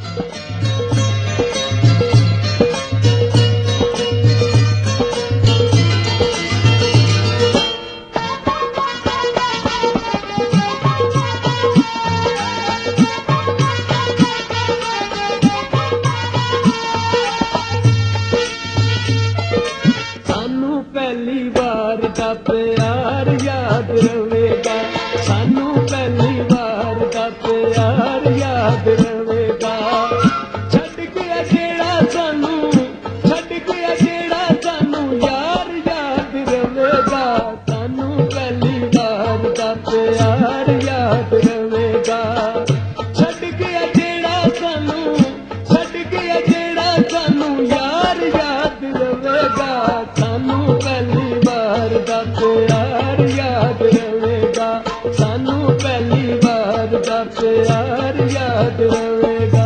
ਪਹਿਲੀ ਵਾਰ ਦਾ ਪਿਆਰ ਯਾਦ ਰਵੇਗਾ, ਸਾਨੂੰ ਪਹਿਲੀ ਵਾਰ ਦਾ ਪਿਆਰ ਯਾਦ ਰਵੇਗਾ। ਛੱਡ ਗਿਆ ਜਿਹੜਾ ਸਾਨੂੰ, ਛੱਡ ਗਿਆ ਜਿਹੜਾ ਸਾਨੂੰ ਯਾਰ ਯਾਦ ਰਵੇਗਾ, ਸਾਨੂੰ ਪਹਿਲੀ ਵਾਰ ਦਾ ਪਿਆਰ ਯਾਦ ਰਵੇਗਾ। ਛੱਡ ਗਿਆ ਜਿਹੜਾ ਸਾਨੂੰ, ਛੱਡ ਗਿਆ ਜਿਹੜਾ ਸਾਨੂੰ ਯਾਰ ਯਾਦ ਰਵੇਗਾ, ਸਾਨੂੰ ਪਹਿਲੀ ਵਾਰ ਦਾ ਪਿਆਰ ਯਾਦ ਰਵੇਗਾ, ਸਾਨੂੰ ਪਹਿਲੀ ਵਾਰ ਦਾ ਪਿਆਰ ਯਾਦ ਰਵੇਗਾ।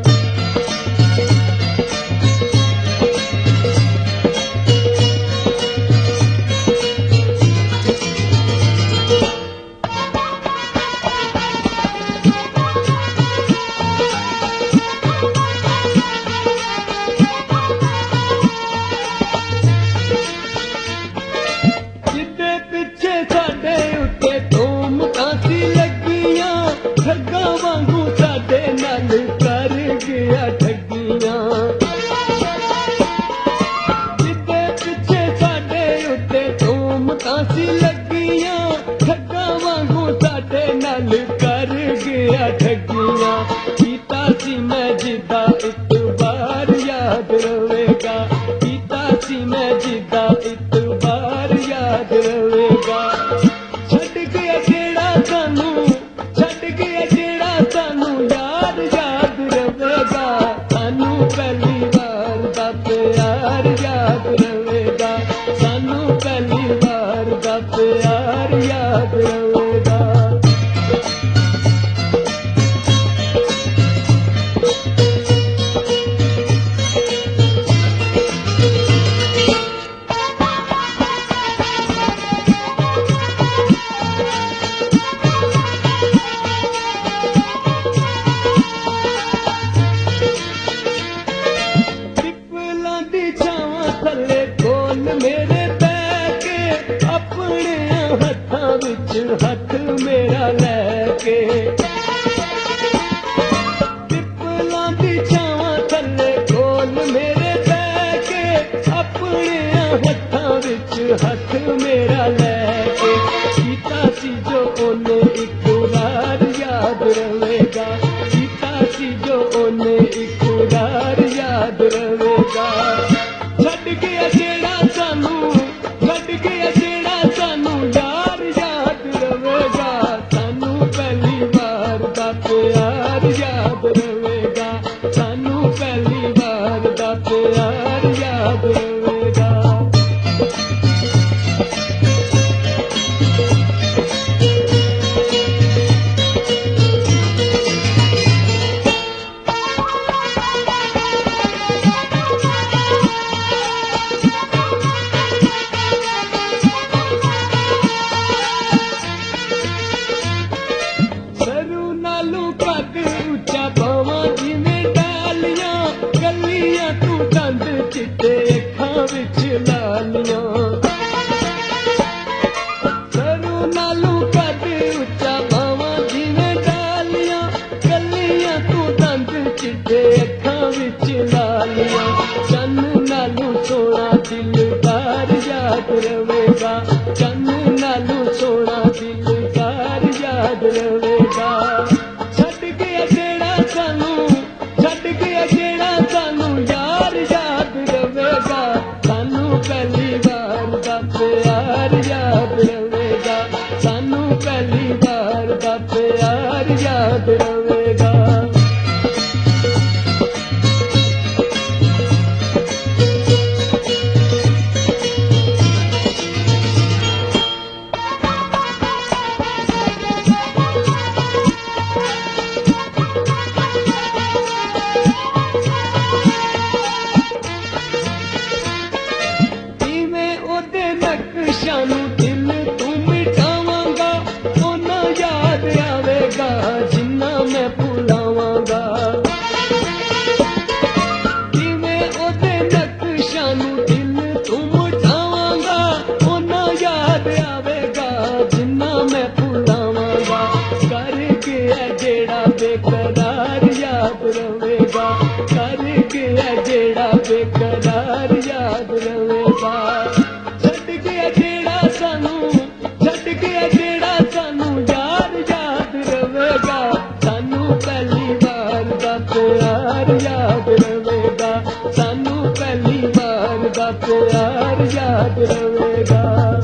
ਜਿੱਦੇ ਪਿੱਛੇ ਸਾਡੇ ਉੱਤੇ ਧੂਮਕਾਂ ਸੀ ਲੱਗੀਆਂ, ਠੱਗਾਂ ਵਾਂਗੂ ਸਾਡੇ ਨਾਲ ਪਿਆਰ ਯਾਦ ਰਵੇਗਾ, ਕਰ ਗਿਆ ਜਿਹੜਾ ਬੇਕਰਾਰ ਯਾਦ ਰਵੇਗਾ। ਛੱਡ ਗਿਆ ਜਿਹੜਾ ਸਾਨੂੰ, ਛੱਡ ਗਿਆ ਜਿਹੜਾ ਸਾਨੂੰ ਯਾਰ ਯਾਦ ਰਵੇਗਾ, ਸਾਨੂੰ ਪਹਿਲੀ ਵਾਰ ਦਾ ਪਿਆਰ ਯਾਦ ਰਵੇਗਾ, ਸਾਨੂੰ ਪਹਿਲੀ ਵਾਰ ਦਾ ਪਿਆਰ ਯਾਦ ਰਵੇਗਾ।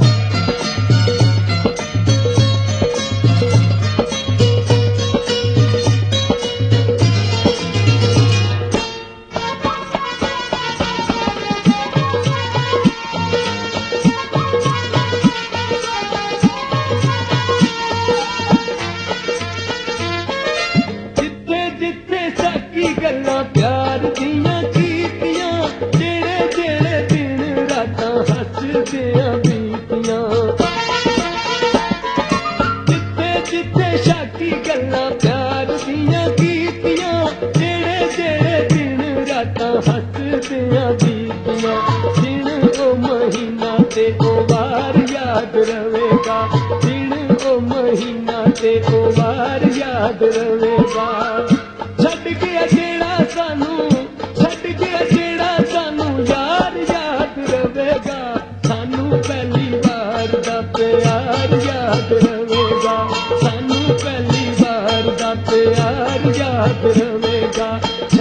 ਗੱਲਾਂ ਪਿਆਰ ਦੀਆਂ ਕੀਤੀਆਂ, ਜਿਹੜੇ ਜਿਹੜੇ ਦਿਨ ਰਾਤਾਂ ਹੱਸਦਿਆਂ ਬੀਤੀਆਂ। ਜਿੱਥੇ ਜਿੱਥੇ ਸਾਕੀ ਗੱਲਾਂ ਪਿਆਰ ਦੀਆਂ ਕੀਤੀਆਂ, ਜਿਹੜੇ ਜਿਹੜੇ ਦਿਨ ਰਾਤਾਂ ਹੱਸਦਿਆਂ ਬੀਤੀਆਂ। ਦਿਨ ਉਹ ਮਹੀਨਾ ਤੇ ਉਹ ਵਾਰ ਯਾਦ ਰਵੇਗਾ, ਦਿਨ ਉਹ ਮਹੀਨਾ ਤੇ ਉਹ ਵਾਰ ਯਾਦ ਰਵੇਗਾ। ਛੱਡ ਗਿਆ ਜਿਹੜਾ ਸਾਨੂੰ, ਛੱਡ ਗਿਆ ਜਿਹੜਾ ਸਾਨੂੰ ਯਾਰ ਯਾਦ ਰਵੇਗਾ, ਸਾਨੂੰ ਪਹਿਲੀ ਵਾਰ ਦਾ ਪਿਆਰ ਯਾਦ ਰਵੇਗਾ, ਸਾਨੂੰ ਪਹਿਲੀ ਵਾਰ ਦਾ ਪਿਆਰ ਯਾਦ ਰਵੇਗਾ।